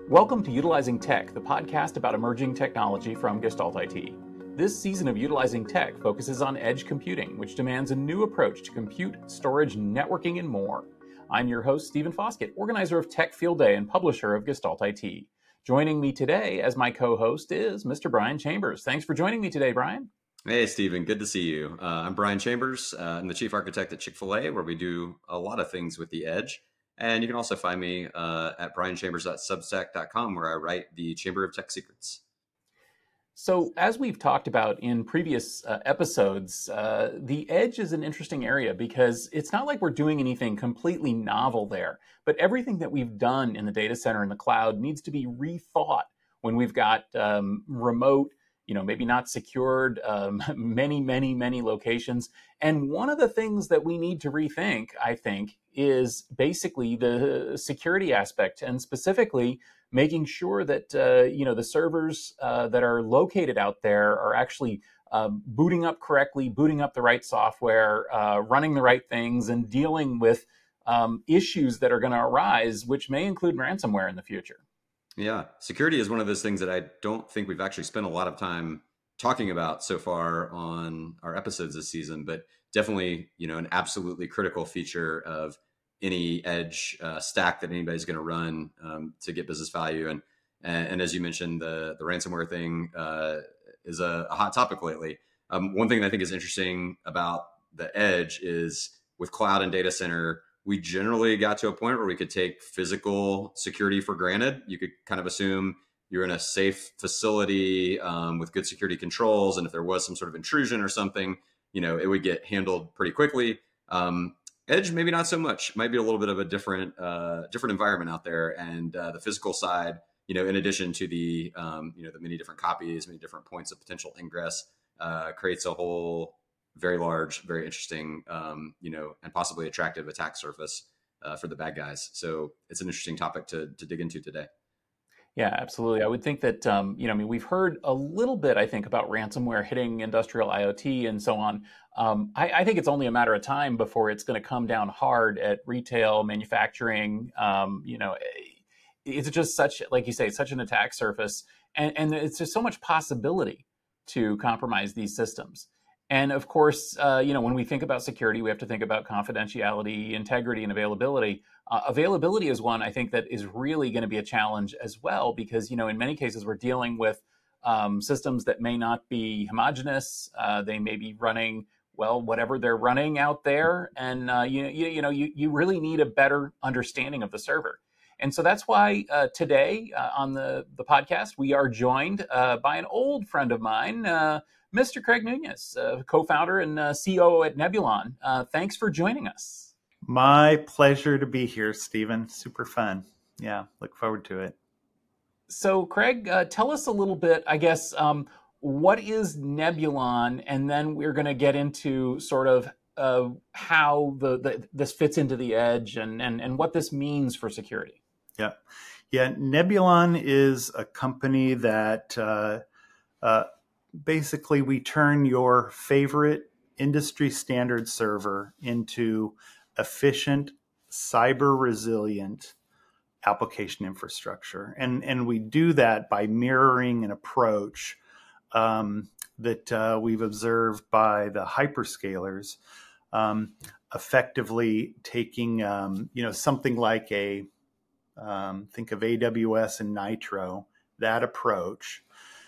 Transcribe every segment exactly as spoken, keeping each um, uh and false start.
Welcome to Utilizing Tech, the podcast about emerging technology from Gestalt I T. This season of Utilizing Tech focuses on edge computing, which demands a new approach to compute, storage, networking, and more. I'm your host, Stephen Foskett, organizer of Tech Field Day and publisher of Gestalt I T. Joining me today as my co-host is Mister Brian Chambers. Thanks for joining me today, Brian. Hey, Stephen. Good to see you. Uh, I'm Brian Chambers. Uh, I'm the chief architect at Chick-fil-A, where we do a lot of things with the edge. And you can also find me uh, at brian chambers dot substack dot com, where I write the Chamber of Tech Secrets. So as we've talked about in previous uh, episodes, uh, the edge is an interesting area because it's not like we're doing anything completely novel there, but everything that we've done in the data center and the cloud needs to be rethought when we've got um, remote, you know, maybe not secured, um, many, many, many locations. And one of the things that we need to rethink, I think, is basically the security aspect, and specifically making sure that, uh, you know, the servers uh, that are located out there are actually um, booting up correctly, booting up the right software, uh, running the right things, and dealing with um, issues that are going to arise, which may include ransomware in the future. Yeah, security is one of those things that I don't think we've actually spent a lot of time talking about so far on our episodes this season, but definitely, you know, an absolutely critical feature of any edge uh, stack that anybody's going to run um, to get business value. And, and and as you mentioned, the the ransomware thing uh, is a, a hot topic lately. Um, one thing that I think is interesting about the edge is with cloud and data center, we generally got to a point where we could take physical security for granted. You could kind of assume you're in a safe facility um, with good security controls, and if there was some sort of intrusion or something, you know, it would get handled pretty quickly. Um, Edge, maybe not so much. Might be a little bit of a different, uh, different environment out there, and uh, the physical side, you know, in addition to the, um, you know, the many different copies, many different points of potential ingress, uh, creates a whole very large, very interesting, um, you know, and possibly attractive attack surface uh, for the bad guys. So it's an interesting topic to to dig into today. Yeah, absolutely. I would think that, um, you know, I mean, we've heard a little bit, I think, about ransomware hitting industrial IoT and so on. Um, I, I think it's only a matter of time before it's going to come down hard at retail, manufacturing. Um, you know, it's just such, like you say, such an attack surface. And, and it's just so much possibility to compromise these systems. And of course, uh, you know, when we think about security, we have to think about confidentiality, integrity, and availability. Uh, availability is one I think that is really going to be a challenge as well, because, you know, in many cases we're dealing with um, systems that may not be homogeneous. Uh, they may be running, well, whatever they're running out there, and uh, you, you you know you you really need a better understanding of the server. And so that's why uh, today uh, on the the podcast we are joined uh, by an old friend of mine, uh, Mister Craig Nunez, uh, co-founder and uh, C O O at Nebulon. Uh, thanks for joining us. My pleasure to be here, Stephen. Super fun. Yeah, look forward to it. So, Craig, uh, tell us a little bit, I guess, um, what is Nebulon? And then we're going to get into sort of uh, how the, the this fits into the edge and, and, and what this means for security. Yeah. Yeah, Nebulon is a company that uh, uh, basically we turn your favorite industry standard server into efficient, cyber resilient application infrastructure. And, and we do that by mirroring an approach um, that uh, we've observed by the hyperscalers, um, effectively taking, um, you know, something like a, um, think of A W S and Nitro, that approach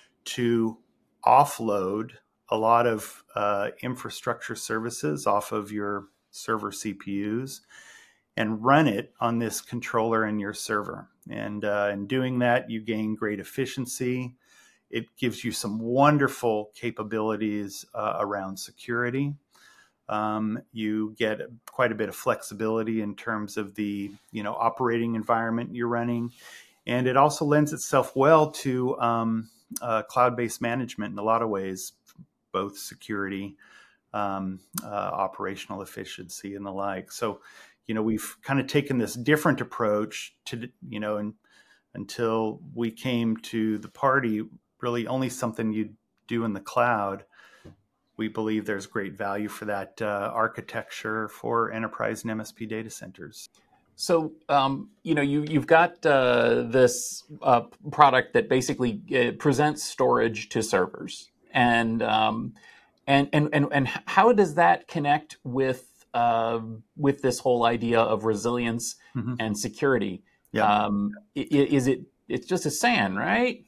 to offload a lot of uh, infrastructure services off of your server C P Us and run it on this controller in your server. And uh, in doing that, you gain great efficiency. It gives you some wonderful capabilities uh, around security. Um, you get quite a bit of flexibility in terms of the, you know, operating environment you're running. And it also lends itself well to um, uh, cloud-based management in a lot of ways, both security, um, uh, operational efficiency, and the like. So, you know, we've kind of taken this different approach to, you know, and until we came to the party, really only something you do in the cloud. We believe there's great value for that uh, architecture for enterprise and M S P data centers. So, um, you know, you, you've got uh, this uh, product that basically uh, presents storage to servers. And, um, and, and, and, and how does that connect with, uh, with this whole idea of resilience Mm-hmm. and security? Yeah. Um, i- i- is it, it's just a S A N, right?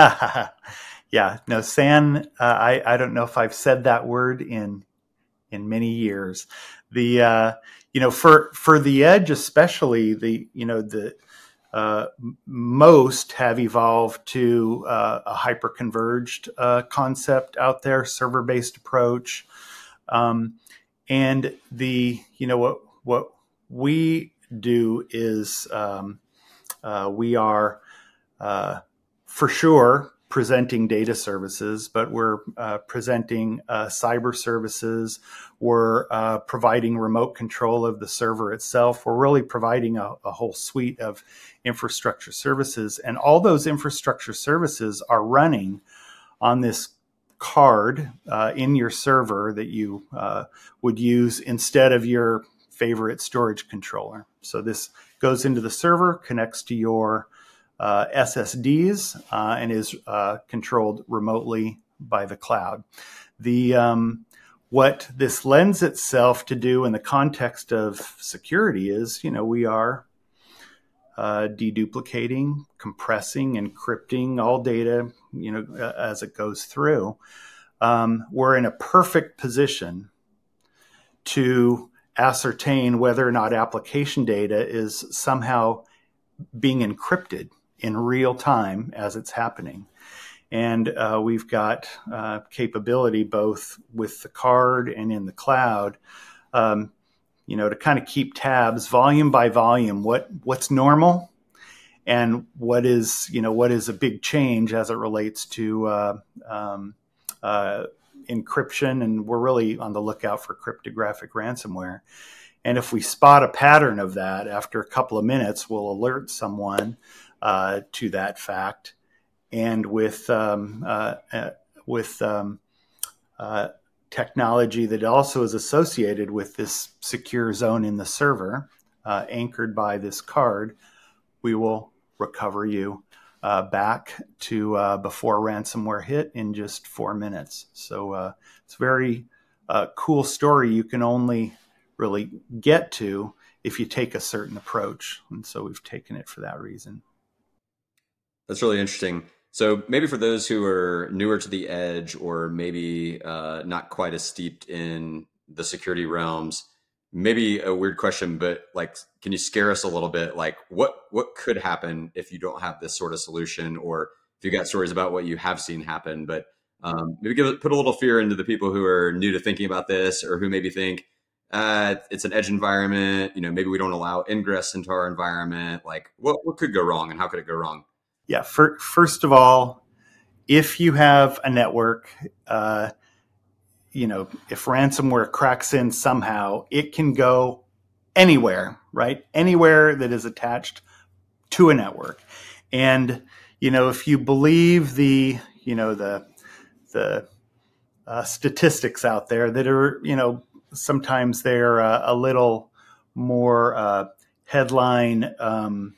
Yeah, no, S A N, uh, I, I don't know if I've said that word in in many years. The uh, you know, for for the edge especially, the you know the uh, most have evolved to uh, a hyper-converged uh, concept out there, server-based approach, um, and the you know what what we do is um, uh, we are uh, for sure presenting data services, but we're uh, presenting uh, cyber services. We're uh, providing remote control of the server itself. We're really providing a, a whole suite of infrastructure services. And all those infrastructure services are running on this card uh, in your server that you uh, would use instead of your favorite storage controller. So this goes into the server, connects to your Uh, S S Ds uh, and is uh, controlled remotely by the cloud. The um, what this lends itself to do in the context of security is, you know, we are uh, deduplicating, compressing, encrypting all data, you know, as it goes through. Um, we're in a perfect position to ascertain whether or not application data is somehow being encrypted in real time as it's happening. And uh, we've got uh, capability both with the card and in the cloud, um, you know, to kind of keep tabs volume by volume, what what's normal and what is, you know, what is a big change as it relates to uh, um, uh, encryption. And we're really on the lookout for cryptographic ransomware. And if we spot a pattern of that, after a couple of minutes, we'll alert someone uh, to that fact. And with um, uh, uh, with um, uh, technology that also is associated with this secure zone in the server, uh, anchored by this card, we will recover you uh, back to uh, before ransomware hit in just four minutes. So uh, it's a very uh, cool story. You can only really get to if you take a certain approach. And so we've taken it for that reason. That's really interesting. So maybe for those who are newer to the edge or maybe uh, not quite as steeped in the security realms, maybe a weird question, but like, can you scare us a little bit? Like what, what could happen if you don't have this sort of solution, or if you got stories about what you have seen happen, but um, maybe give it, put a little fear into the people who are new to thinking about this, or who maybe think, Uh, it's an edge environment. You know, maybe we don't allow ingress into our environment. Like, what what could go wrong, and how could it go wrong? Yeah. For, first of all, if you have a network, uh, you know, if ransomware cracks in somehow, it can go anywhere, right? Anywhere that is attached to a network. And you know, if you believe the, you know, the the uh, statistics out there that are, you know, sometimes they're uh, a little more uh, headline um,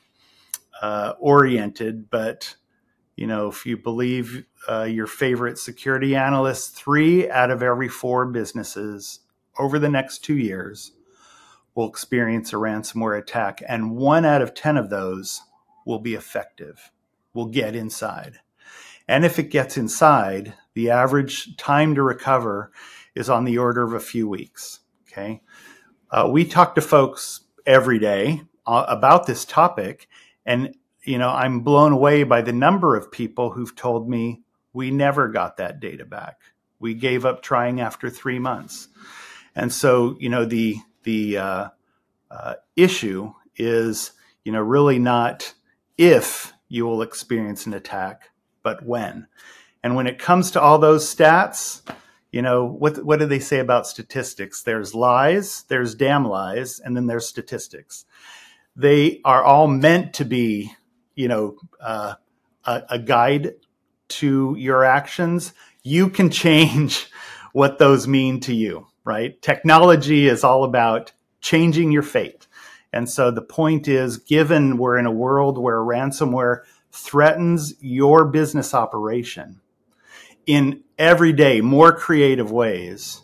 uh, oriented, but you know, if you believe uh, your favorite security analysts, three out of every four businesses over the next two years will experience a ransomware attack, and one out of ten of those will be effective, will get inside. And if it gets inside, the average time to recover is on the order of a few weeks. Okay, uh, we talk to folks every day uh, about this topic, and you know, I'm blown away by the number of people who've told me we never got that data back. We gave up trying after three months. And so, you know, the the uh, uh, issue is, you know, really not if you will experience an attack, but when. And when it comes to all those stats, you know, what what do they say about statistics? There's lies, there's damn lies, and then there's statistics. They are all meant to be, you know, uh, a, a guide to your actions. You can change what those mean to you, right? Technology is all about changing your fate. And so the point is, given we're in a world where ransomware threatens your business operation in every day more creative ways,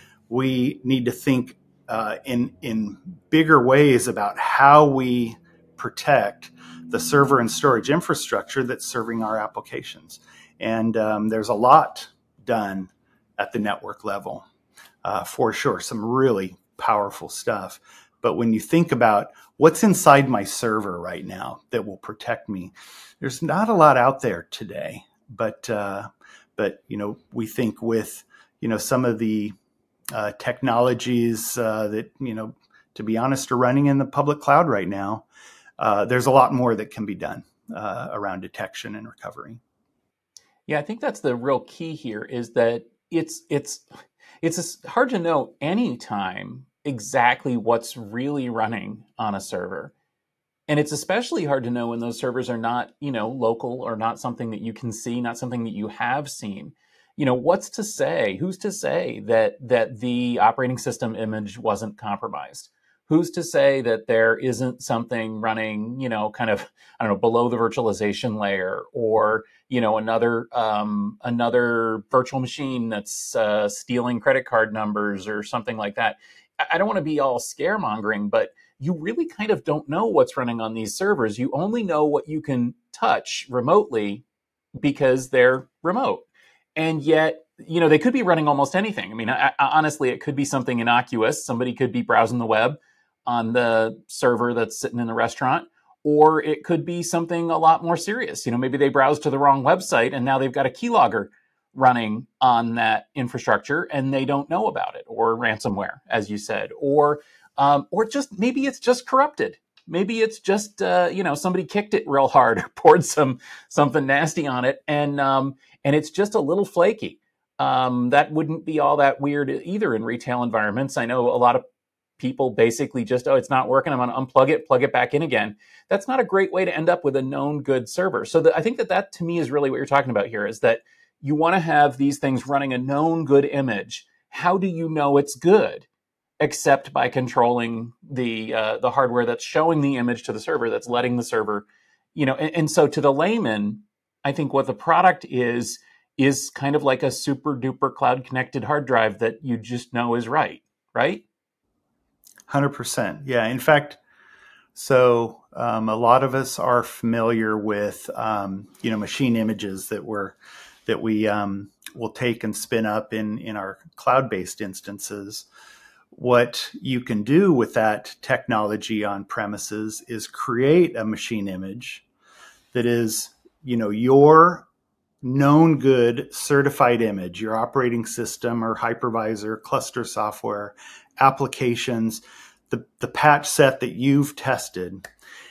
we need to think uh, in in bigger ways about how we protect the server and storage infrastructure that's serving our applications. And um, there's a lot done at the network level, uh, for sure, some really powerful stuff. But when you think about what's inside my server right now that will protect me, there's not a lot out there today. But uh, but you know, we think with you know some of the uh, technologies uh, that you know, to be honest, are running in the public cloud right now, uh, there's a lot more that can be done uh, around detection and recovery. Yeah, I think that's the real key here. Is that it's it's it's hard to know any time exactly what's really running on a server. And it's especially hard to know when those servers are not, you know, local or not something that you can see, not something that you have seen. You know, what's to say? Who's to say that that the operating system image wasn't compromised? Who's to say that there isn't something running, you know, kind of, I don't know, below the virtualization layer, or, you know, another um, another virtual machine that's uh, stealing credit card numbers or something like that? I don't want to be all scaremongering, but you really kind of don't know what's running on these servers. You only know what you can touch remotely because they're remote. And yet, you know, they could be running almost anything. I mean, I, I, honestly, it could be something innocuous. Somebody could be browsing the web on the server that's sitting in the restaurant, or it could be something a lot more serious. You know, maybe they browsed to the wrong website and now they've got a keylogger running on that infrastructure and they don't know about it, or ransomware, as you said, or um, or just maybe it's just corrupted. Maybe it's just uh, you know, somebody kicked it real hard, poured some something nasty on it, and um, and it's just a little flaky. Um, that wouldn't be all that weird either in retail environments. I know a lot of people basically just, oh, it's not working, I'm going to unplug it, plug it back in again. That's not a great way to end up with a known good server. So the, I think that that to me is really what you're talking about here, is that you want to have these things running a known good image. How do you know it's good? Except by controlling the uh, the hardware that's showing the image to the server, that's letting the server, you know. And, and so to the layman, I think what the product is is kind of like a super duper cloud connected hard drive that you just know is right, right? one hundred percent. Yeah. In fact, so um, a lot of us are familiar with um, you know machine images that we're that we um, will take and spin up in in our cloud-based instances. What you can do with that technology on premises is create a machine image that is, you know, your known good certified image, your operating system or hypervisor, cluster software, applications, the, the patch set that you've tested,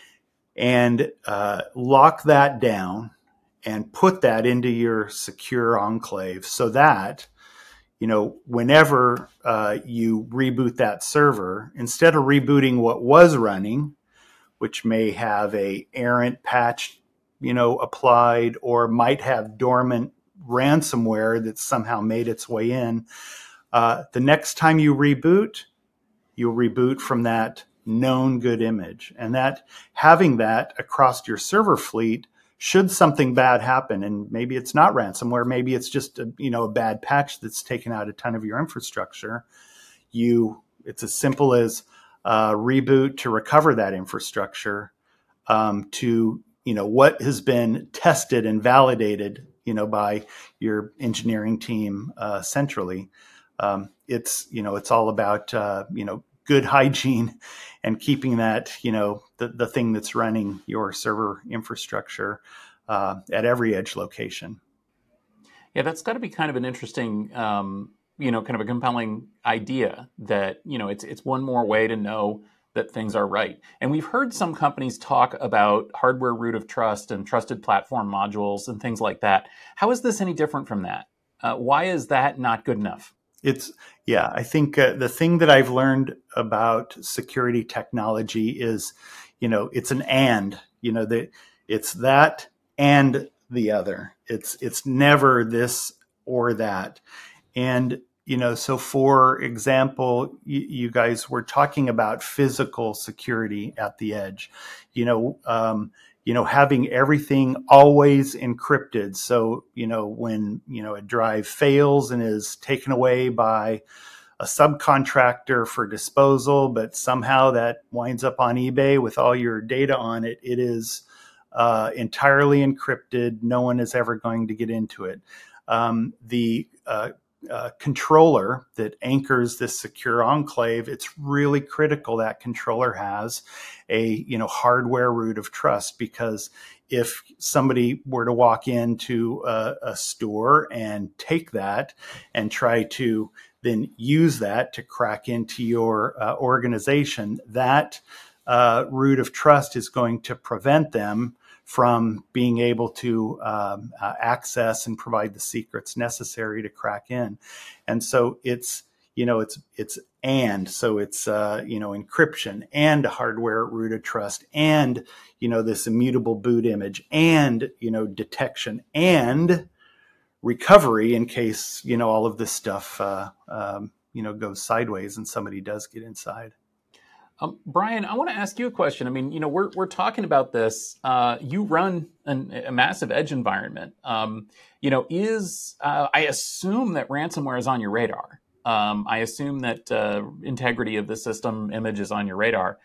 and uh, lock that down and put that into your secure enclave so that, you know, whenever uh, you reboot that server, instead of rebooting what was running, which may have a errant patch, you know, applied, or might have dormant ransomware that somehow made its way in, uh, the next time you reboot, you'll reboot from that known good image. And that having that across your server fleet, should something bad happen, and maybe it's not ransomware, maybe it's just a, you know, a bad patch that's taken out a ton of your infrastructure, you it's as simple as uh, reboot to recover that infrastructure um, to, you know, what has been tested and validated, you know, by your engineering team uh, centrally. Um, it's, you know, it's all about, uh, you know, good hygiene and keeping that, you know, the, the thing that's running your server infrastructure uh, at every edge location. Yeah, that's got to be kind of an interesting, um, you know, kind of a compelling idea that, you know, it's it's one more way to know that things are right. And we've heard some companies talk about hardware root of trust and trusted platform modules and things like that. How is this any different from that? Uh, why is that not good enough? It's, yeah, I think uh, the thing that I've learned about security technology is, you know, it's an and, you know, that it's that and the other. It's, it's never this or that. And you know, so for example, you, you guys were talking about physical security at the edge, you know, um, you know, having everything always encrypted. So, you know, when, you know, a drive fails and is taken away by a subcontractor for disposal, but somehow that winds up on eBay with all your data on it, it is uh, entirely encrypted. No one is ever going to get into it. Um, the uh, uh, controller that anchors this secure enclave, it's really critical that controller has a, you know, hardware root of trust, because if somebody were to walk into a, a store and take that and try to then use that to crack into your uh, organization, that uh, root of trust is going to prevent them from being able to um, uh, access and provide the secrets necessary to crack in. And so it's, you know, it's, it's, and so it's, uh, you know, encryption and a hardware root of trust and, you know, this immutable boot image and, you know, detection and recovery in case, you know, all of this stuff, uh, um, you know, goes sideways and somebody does get inside. Um, Brian, I want to ask you a question. I mean, you know, we're we're talking about this. Uh, you run an, a massive edge environment. Um, you know, is uh, I assume that ransomware is on your radar. Um, I assume that uh, integrity of the system image is on your radar.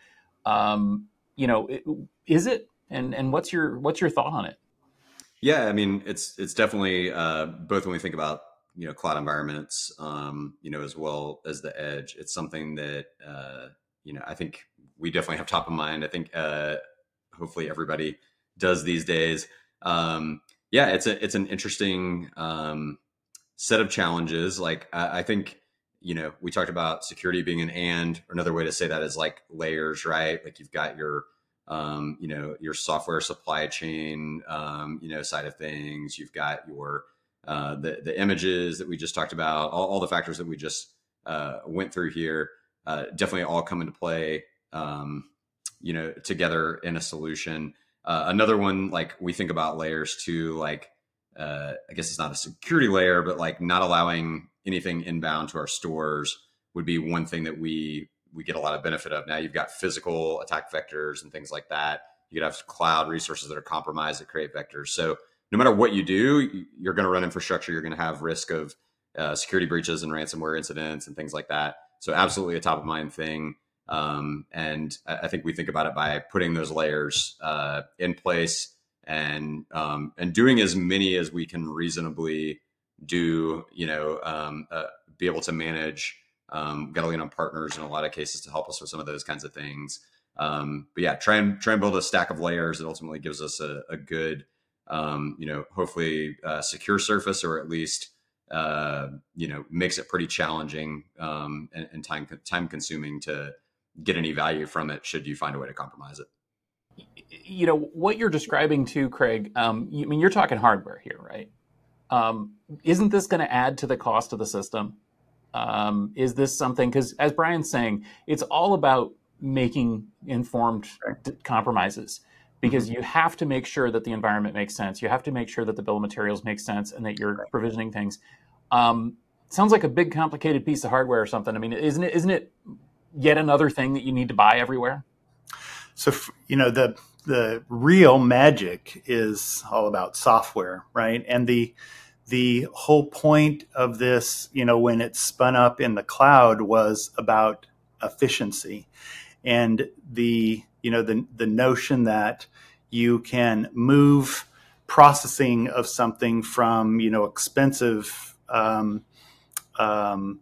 Um, you know, is it? And and what's your what's your thought on it? Yeah, I mean, it's it's definitely uh, both when we think about, you know, cloud environments, um, you know, as well as the edge. It's something that uh, you know, I think we definitely have top of mind. I think uh, hopefully everybody does these days. Um, yeah, it's a it's an interesting um, set of challenges. Like I, I think, you know, we talked about security being an and, or another way to say that is like layers, right? Like you've got your um, you know, your software supply chain, um, you know, side of things. You've got your uh, the the images that we just talked about, all, all the factors that we just uh, went through here. Uh, definitely all come into play, um, you know, together in a solution. Uh, another one, like we think about layers too, like uh, I guess it's not a security layer, but like not allowing anything inbound to our stores would be one thing that we we get a lot of benefit of. Now you've got physical attack vectors and things like that. You could have cloud resources that are compromised that create vectors. So no matter what you do, you're going to run infrastructure. You're going to have risk of uh, security breaches and ransomware incidents and things like that. So absolutely a top of mind thing. Um, and I think we think about it by putting those layers uh, in place and um, and doing as many as we can reasonably do, you know, um, uh, be able to manage. Um, got to lean on partners in a lot of cases to help us with some of those kinds of things. Um, but yeah, try and try and build a stack of layers that ultimately gives us a, a good, um, you know, hopefully uh, secure surface, or at least Uh, you know, makes it pretty challenging um, and, and time time consuming to get any value from it should you find a way to compromise it. You know, what you're describing too, Craig, um, you, I mean, you're talking hardware here, right? Um, isn't this going to add to the cost of the system? Um, is this something, because as Brian's saying, it's all about making informed d- compromises, because mm-hmm. you have to make sure that the environment makes sense. You have to make sure that the bill of materials makes sense and that you're right. provisioning things. Um, sounds like a big, complicated piece of hardware or something. I mean, isn't it? Isn't it yet another thing that you need to buy everywhere? So, you know, the the real magic is all about software, right? And the the whole point of this, you know, when it spun up in the cloud, was about efficiency, and the you know the the notion that you can move processing of something from, you know, expensive Um, um,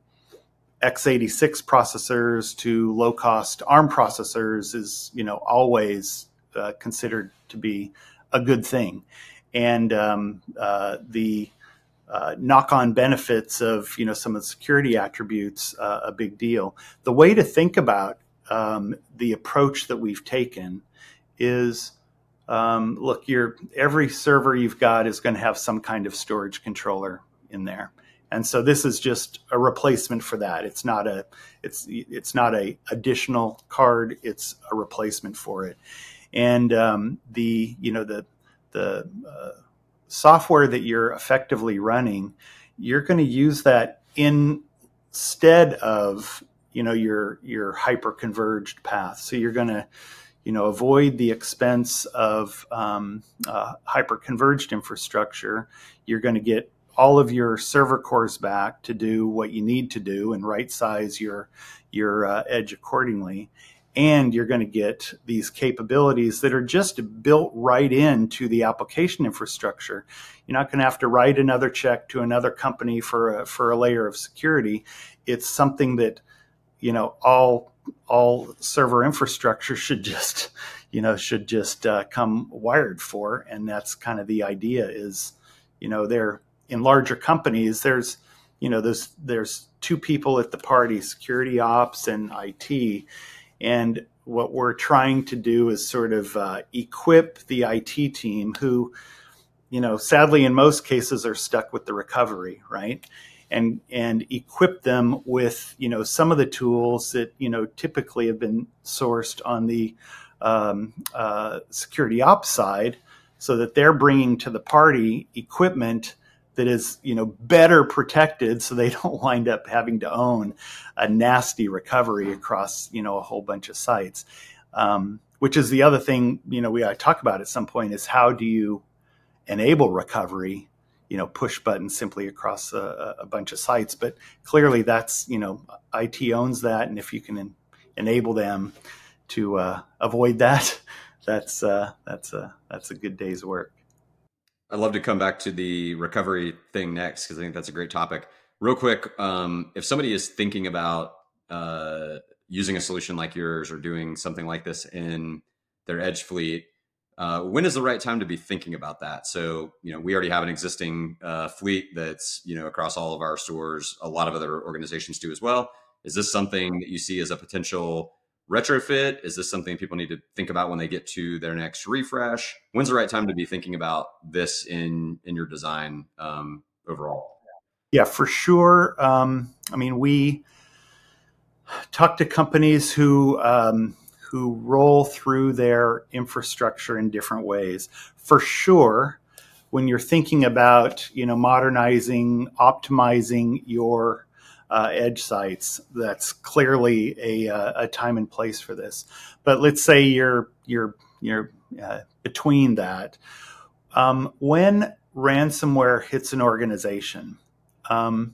x eighty-six processors to low-cost ARM processors is, you know, always uh, considered to be a good thing, and um, uh, the uh, knock-on benefits of, you know, some of the security attributes uh, a big deal. The way to think about um, the approach that we've taken is, um, look, your every server you've got is going to have some kind of storage controller in there. And so this is just a replacement for that. It's not a it's it's not a additional card. It's a replacement for it. And um, the you know the the uh, software that you're effectively running, you're going to use that in instead of, you know, your your hyper-converged path. So you're going to, you know, avoid the expense of um, uh, hyper-converged infrastructure. You're going to get all of your server cores back to do what you need to do and right size your your uh, edge accordingly. And you're going to get these capabilities that are just built right into the application infrastructure. You're not going to have to write another check to another company for a, for a layer of security. It's something that, you know, all all server infrastructure should just, you know, should just uh, come wired for. And that's kind of the idea is, you know, they're in larger companies, there's, you know, there's there's two people at the party, security ops and I T. And what we're trying to do is sort of uh, equip the I T team who, you know, sadly in most cases are stuck with the recovery, right? And and equip them with, you know, some of the tools that, you know, typically have been sourced on the um, uh, security ops side, so that they're bringing to the party equipment that is, you know, better protected, so they don't wind up having to own a nasty recovery across, you know, a whole bunch of sites. Um, which is the other thing, you know, we ought to talk about at some point is how do you enable recovery, you know, push button simply across a, a bunch of sites. But clearly that's, you know, I T owns that. And if you can en- enable them to uh, avoid that, that's uh, that's a, that's a good day's work. I'd love to come back to the recovery thing next, because I think that's a great topic. Real quick, um, if somebody is thinking about uh, using a solution like yours or doing something like this in their edge fleet, uh, when is the right time to be thinking about that? So, you know, we already have an existing uh, fleet that's, you know, across all of our stores. A lot of other organizations do as well. Is this something that you see as a potential retrofit? Is this something people need to think about when they get to their next refresh? When's the right time to be thinking about this in in your design um, overall? Yeah, for sure. Um, I mean, we talk to companies who um, who roll through their infrastructure in different ways. For sure, when you're thinking about, you know, modernizing, optimizing your Uh, edge sites, that's clearly a, uh, a time and place for this. But let's say you're you're you're uh, between that. Um, when ransomware hits an organization, um,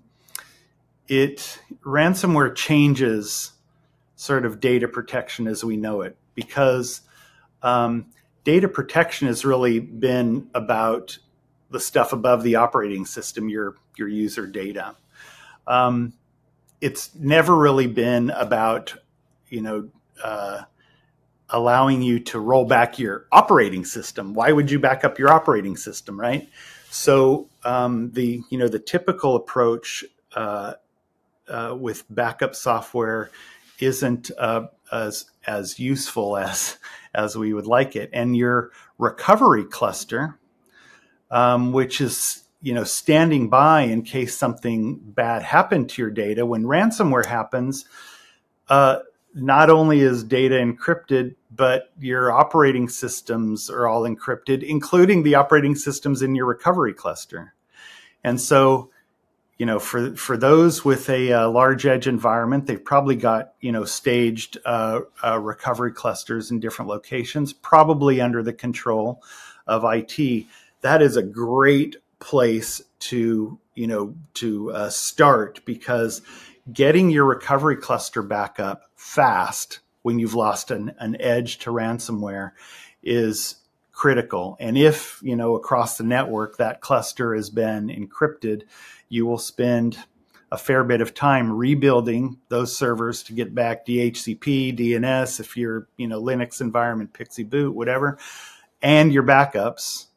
it ransomware changes sort of data protection as we know it, because um, data protection has really been about the stuff above the operating system, your your user data. Um, It's never really been about, you know, uh, allowing you to roll back your operating system. Why would you back up your operating system, right? So um, the, you know, the typical approach uh, uh, with backup software isn't uh, as as useful as as we would like it. And your recovery cluster, um, which is, you know, standing by in case something bad happened to your data. When ransomware happens, uh, not only is data encrypted, but your operating systems are all encrypted, including the operating systems in your recovery cluster. And so, you know, for for those with a, a large edge environment, they've probably got, you know, staged uh, uh, recovery clusters in different locations, probably under the control of I T. That is a great place to, you know, to uh, start, because getting your recovery cluster back up fast when you've lost an, an edge to ransomware is critical. And if, you know, across the network that cluster has been encrypted, you will spend a fair bit of time rebuilding those servers to get back D H C P, D N S, if you're, you know, Linux environment, Pixie Boot, whatever, and your backups,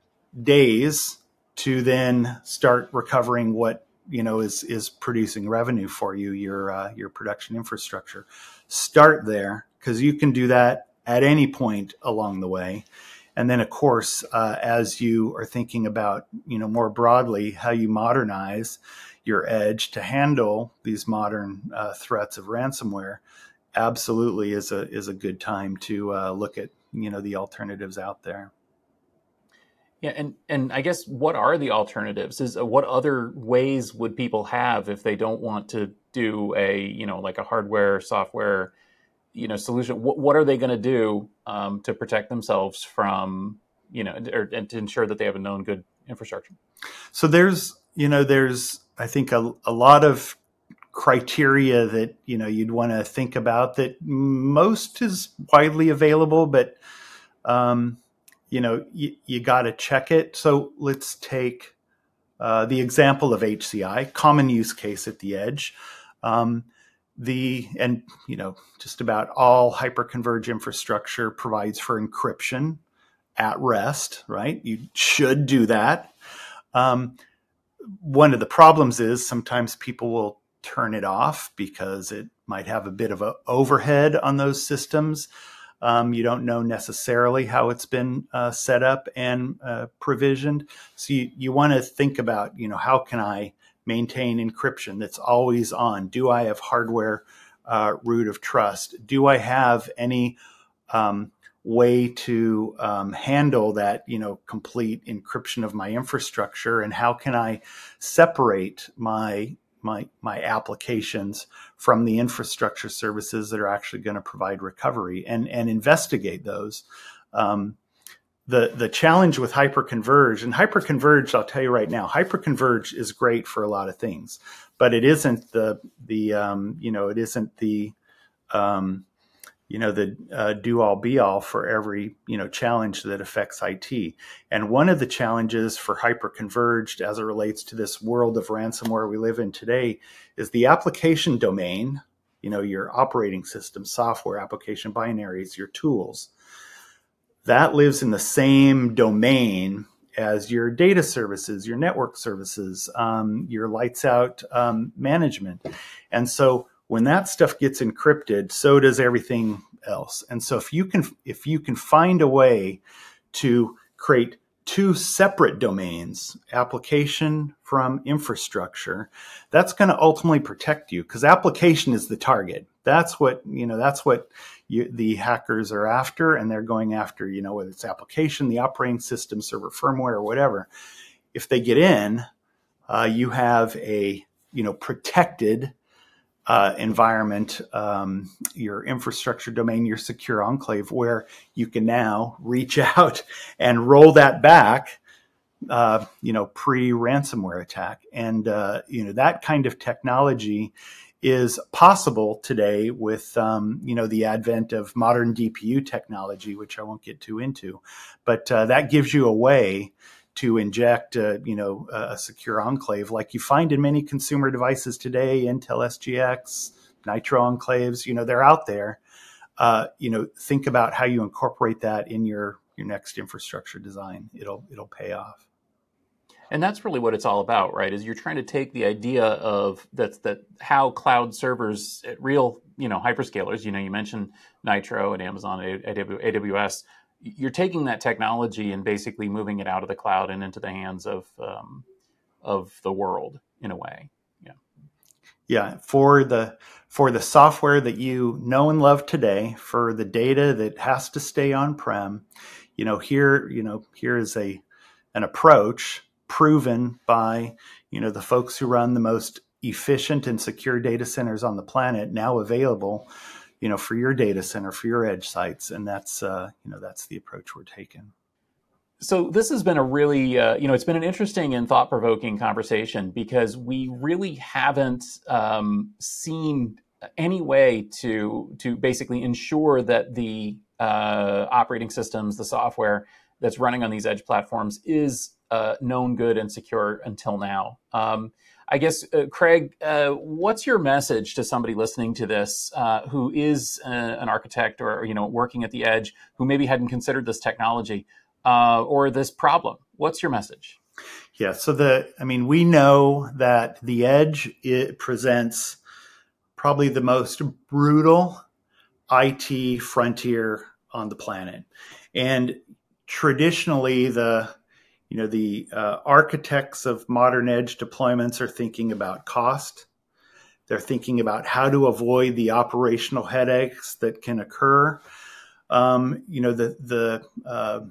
days to then start recovering what, you know, is is producing revenue for you, your uh, your production infrastructure. Start there, because you can do that at any point along the way. And then, of course, uh, as you are thinking about, you know, more broadly how you modernize your edge to handle these modern uh, threats of ransomware, absolutely is a is a good time to uh, look at, you know, the alternatives out there. Yeah, and and I guess what are the alternatives? Is uh, what other ways would people have if they don't want to do a, you know, like a hardware, software, you know, solution? What what are they going to do um, to protect themselves from, you know, or, and to ensure that they have a known good infrastructure? So there's, you know, there's, I think, a, a lot of criteria that, you know, you'd want to think about that most is widely available, but, um, you know, you, you got to check it. So let's take uh, the example of H C I, common use case at the edge. Um, the and you know, just about all hyperconverged infrastructure provides for encryption at rest, right? You should do that. Um, one of the problems is sometimes people will turn it off because it might have a bit of an overhead on those systems. Um, you don't know necessarily how it's been uh, set up and uh, provisioned. So you, you want to think about, you know, how can I maintain encryption that's always on? Do I have hardware uh, root of trust? Do I have any um, way to um, handle that, you know, complete encryption of my infrastructure? And how can I separate my my my applications from the infrastructure services that are actually going to provide recovery, and and investigate those? Um, the the challenge with hyperconverged, and hyperconverged, I'll tell you right now, hyperconverged is great for a lot of things, but it isn't the the um, you know it isn't the um, you know, the uh, do all be all for every, you know, challenge that affects I T. And one of the challenges for hyperconverged as it relates to this world of ransomware we live in today is the application domain, you know, your operating system, software, application binaries, your tools. That lives in the same domain as your data services, your network services, um, your lights out um, management. And so when that stuff gets encrypted, so does everything else. And so if you can if you can find a way to create two separate domains, application from infrastructure, that's going to ultimately protect you, because application is the target. That's what, you know, that's what you, the hackers are after, and they're going after, you know, whether it's application, the operating system, server firmware, or whatever. If they get in, uh, you have a, you know, protected Uh, environment, um, your infrastructure domain, your secure enclave, where you can now reach out and roll that back, uh, you know, pre-ransomware attack. And, uh, you know, that kind of technology is possible today with, um, you know, the advent of modern D P U technology, which I won't get too into. But uh, that gives you a way to inject, uh, you know, a secure enclave like you find in many consumer devices today, Intel S G X, Nitro enclaves, you know, they're out there. Uh, you know, think about how you incorporate that in your, your next infrastructure design. It'll, it'll pay off. And that's really what it's all about, right? Is you're trying to take the idea of that's that how cloud servers, real, you know, hyperscalers, you know, you mentioned Nitro and Amazon, A W S, you're taking that technology and basically moving it out of the cloud and into the hands of um, of the world in a way. Yeah. Yeah. For the for the software that you know and love today, for the data that has to stay on-prem, you know, here, you know, here is a an approach proven by, you know, the folks who run the most efficient and secure data centers on the planet, now available, you know, for your data center, for your edge sites. And that's, uh, you know, that's the approach we're taking. So this has been a really, uh, you know, it's been an interesting and thought-provoking conversation, because we really haven't um, seen any way to to basically ensure that the uh, operating systems, the software that's running on these edge platforms is uh, known good and secure until now. Um, I guess, uh, Craig, uh, what's your message to somebody listening to this uh, who is uh, an architect or, you know, working at the edge, who maybe hadn't considered this technology uh, or this problem? What's your message? Yeah. So the, I mean, we know that the edge, it presents probably the most brutal I T frontier on the planet. And traditionally, the you know the uh, architects of modern edge deployments are thinking about cost. They're thinking about how to avoid the operational headaches that can occur. Um, you know the the uh,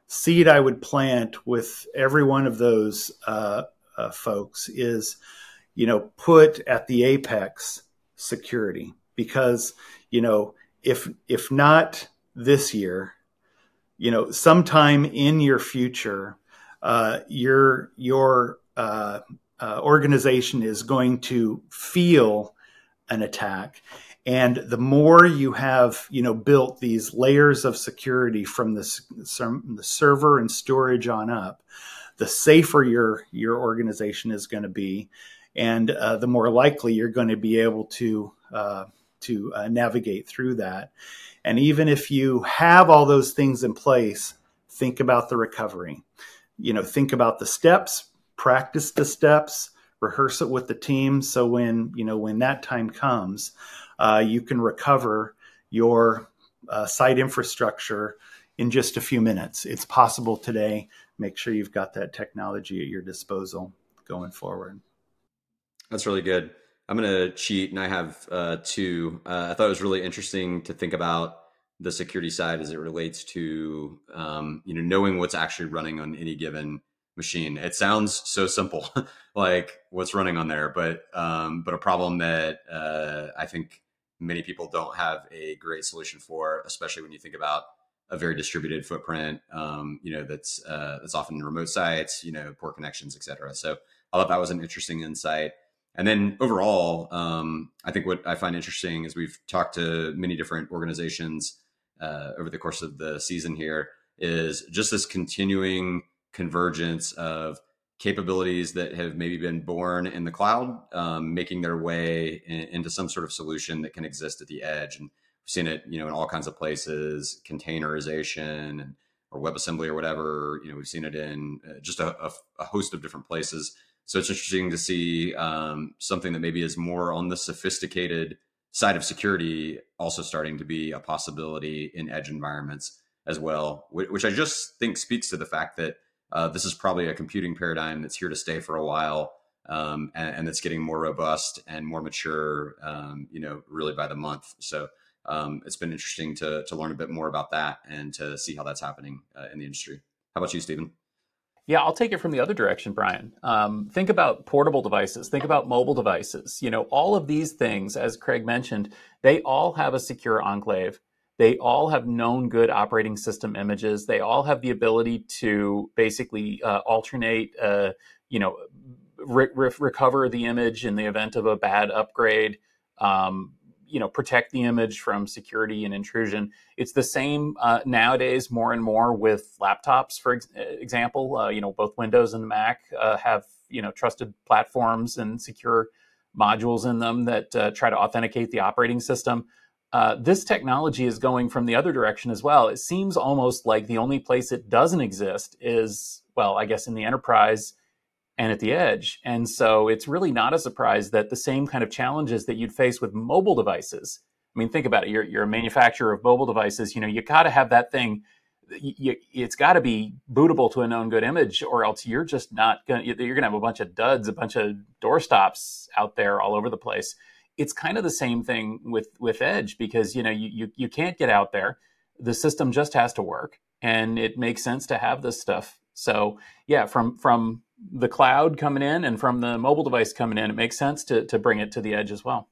seed I would plant with every one of those uh, uh, folks is, you know, put at the apex security, because, you know, if if not this year, you know, sometime in your future, uh, your your uh, uh, organization is going to feel an attack. And the more you have, you know, built these layers of security from the, from the server and storage on up, the safer your your organization is going to be, and uh, the more likely you're going to be able to uh, to uh, navigate through that. And even if you have all those things in place, think about the recovery. You know, think about the steps, practice the steps, rehearse it with the team. So when, you know, when that time comes, uh, you can recover your uh, site infrastructure in just a few minutes. It's possible today. Make sure you've got that technology at your disposal going forward. That's really good. I'm going to cheat, and I have uh, two. Uh, I thought it was really interesting to think about the security side as it relates to um, you know, knowing what's actually running on any given machine. It sounds so simple, like what's running on there, but um, but a problem that uh, I think many people don't have a great solution for, especially when you think about a very distributed footprint. Um, you know, that's uh, that's often remote sites, you know, poor connections, et cetera. So I thought that was an interesting insight. And then overall, um, I think what I find interesting is we've talked to many different organizations uh, over the course of the season here, is just this continuing convergence of capabilities that have maybe been born in the cloud, um, making their way in, into some sort of solution that can exist at the edge. And we've seen it, you know, in all kinds of places, containerization and, or WebAssembly or whatever. You know, we've seen it in uh, just a, a, a host of different places. So it's interesting to see um, something that maybe is more on the sophisticated side of security also starting to be a possibility in edge environments as well, which I just think speaks to the fact that uh, this is probably a computing paradigm that's here to stay for a while, um, and, and that's getting more robust and more mature, um, you know, really by the month. So um, it's been interesting to to learn a bit more about that and to see how that's happening uh, in the industry. How about you, Stephen? Yeah, I'll take it from the other direction, Brian. Um, think about portable devices. Think about mobile devices. You know, all of these things, as Craig mentioned, they all have a secure enclave. They all have known good operating system images. They all have the ability to basically uh, alternate, uh, you know, re- re- recover the image in the event of a bad upgrade. Um, you know, protect the image from security and intrusion. It's the same uh, nowadays more and more with laptops, for ex- example. Uh, you know, both Windows and Mac uh, have, you know, trusted platforms and secure modules in them that uh, try to authenticate the operating system. Uh, this technology is going from the other direction as well. It seems almost like the only place it doesn't exist is, well, I guess in the enterprise and at the edge. And so it's really not a surprise that the same kind of challenges that you'd face with mobile devices. I mean, think about it. You're, you're a manufacturer of mobile devices. You know, you got to have that thing. You, it's got to be bootable to a known good image, or else you're just not going to, you're going to have a bunch of duds, a bunch of doorstops out there all over the place. It's kind of the same thing with, with edge, because, you know, you, you, you can't get out there. The system just has to work, and it makes sense to have this stuff. So yeah, from, from, the cloud coming in and from the mobile device coming in, it makes sense to, to bring it to the edge as well.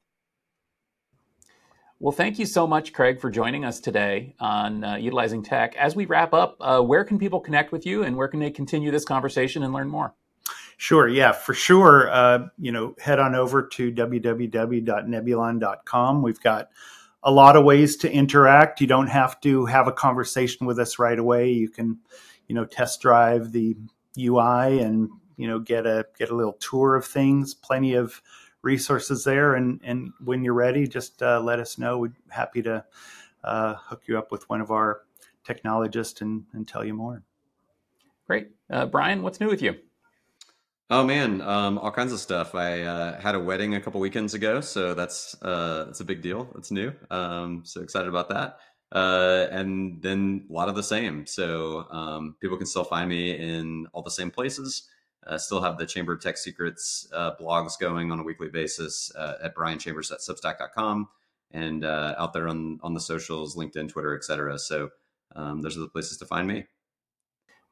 Well, thank you so much, Craig, for joining us today on uh, Utilizing Tech. As we wrap up, uh, where can people connect with you, and where can they continue this conversation and learn more? Sure. Yeah, for sure. Uh, you know, head on over to w w w dot nebulon dot com. We've got a lot of ways to interact. You don't have to have a conversation with us right away. You can, you know, test drive the U I and, you know, get a get a little tour of things. Plenty of resources there, and and when you're ready, just uh, let us know. We're happy to uh, hook you up with one of our technologists and, and tell you more. Great. Uh, Brian, what's new with you? Oh man, um, all kinds of stuff. I uh, had a wedding a couple weekends ago, so that's uh, that's a big deal. That's new. Um, so excited about that. Uh, and then a lot of the same. So um, people can still find me in all the same places. Uh, still have the Chamber of Tech Secrets uh, blogs going on a weekly basis uh, at brian chambers at substack dot com, and uh, out there on on the socials, LinkedIn, Twitter, et cetera. So um, those are the places to find me.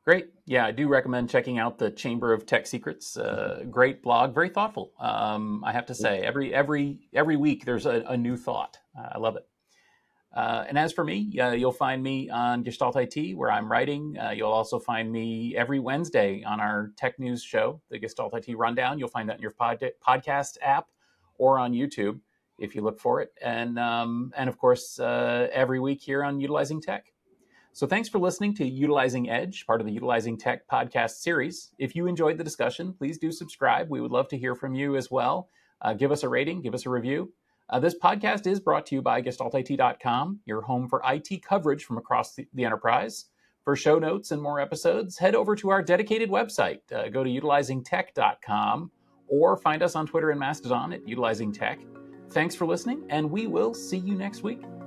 Great. Yeah, I do recommend checking out the Chamber of Tech Secrets. Uh, great blog, very thoughtful. Um, I have to say, every every every week there's a, a new thought. Uh, I love it. Uh, and as for me, uh, you'll find me on Gestalt I T, where I'm writing. Uh, you'll also find me every Wednesday on our tech news show, the Gestalt I T Rundown. You'll find that in your pod- podcast app or on YouTube if you look for it. And um, and of course, uh, every week here on Utilizing Tech. So thanks for listening to Utilizing Edge, part of the Utilizing Tech podcast series. If you enjoyed the discussion, please do subscribe. We would love to hear from you as well. Uh, give us a rating, give us a review. Uh, this podcast is brought to you by Gestalt I T dot com, your home for I T coverage from across the, the enterprise. For show notes and more episodes, head over to our dedicated website. Uh, go to utilizing tech dot com or find us on Twitter and Mastodon at Utilizing Tech. Thanks for listening, and we will see you next week.